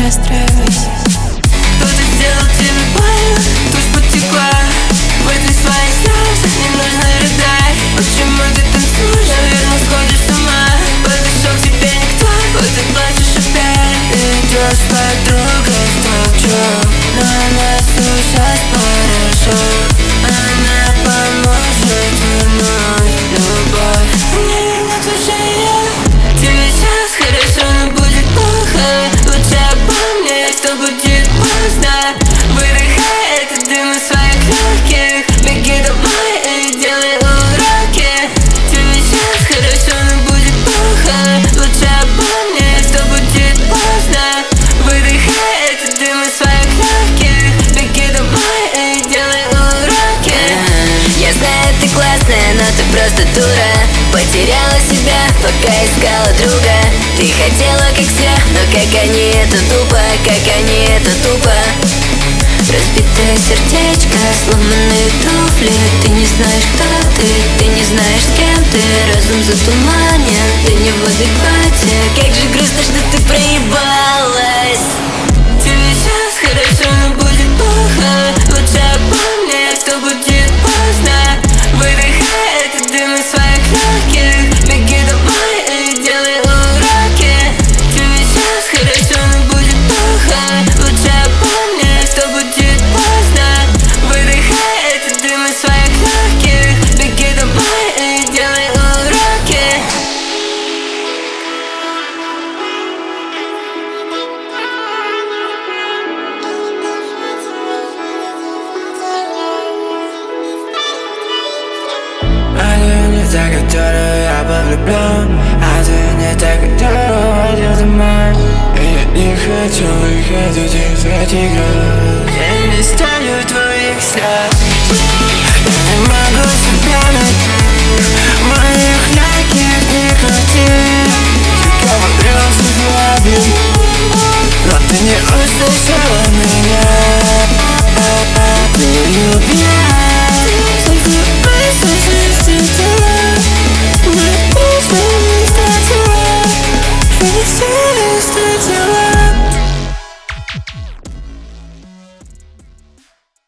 настраивайся. Кто-то сделал тебе больно, тушь потекла. В этой своей слезах не нужно рыдать. Почему ты танцуешь, наверное, сходишь с ума. Подошел к тебе никто, вот ты плачешь опять. Ты идешь с подругой в ток-шоу, но она сейчас поражает. Она поможет вернуть любовь. Мне вернуть уже я. Тебе сейчас хорошо, но будет плохо. Лучше обо мне, что будет поздно. Выдыхай этот дым из своих легких. Беги домой и делай уроки. Тебе сейчас хорошо, но будет плохо. Лучше обо мне, что будет поздно. Выдыхай этот дым из своих легких. Беги домой и делай уроки. Я знаю, ты классная, но ты просто дура. Потеряла себя, пока искала друга. Ты хотела как все, но как они, это тупо. Как они, это тупо. Разбитое сердечко, сломанные туфли. Ты не знаешь, кто ты не знаешь, с кем ты. Разум затуманен, ты не в адеквате. Как же грустно, что ты проебалась. Тебе сейчас хорошо, но будет плохо. Лучше обо мне, что будет поздно. Выдыхай этот дым из своих легких. Беги домой и делай уроки. Тебе сейчас хорошо, но будет плохо. Лучше обо мне, что будет поздно. Выдыхай этот дым из своих легких. Беги домой и делай уроки. А ты не та, которую я был влюблен. А ты не та, которую водил домой. И я не хочу выходить из этих глаз. Я не стану твоих слез.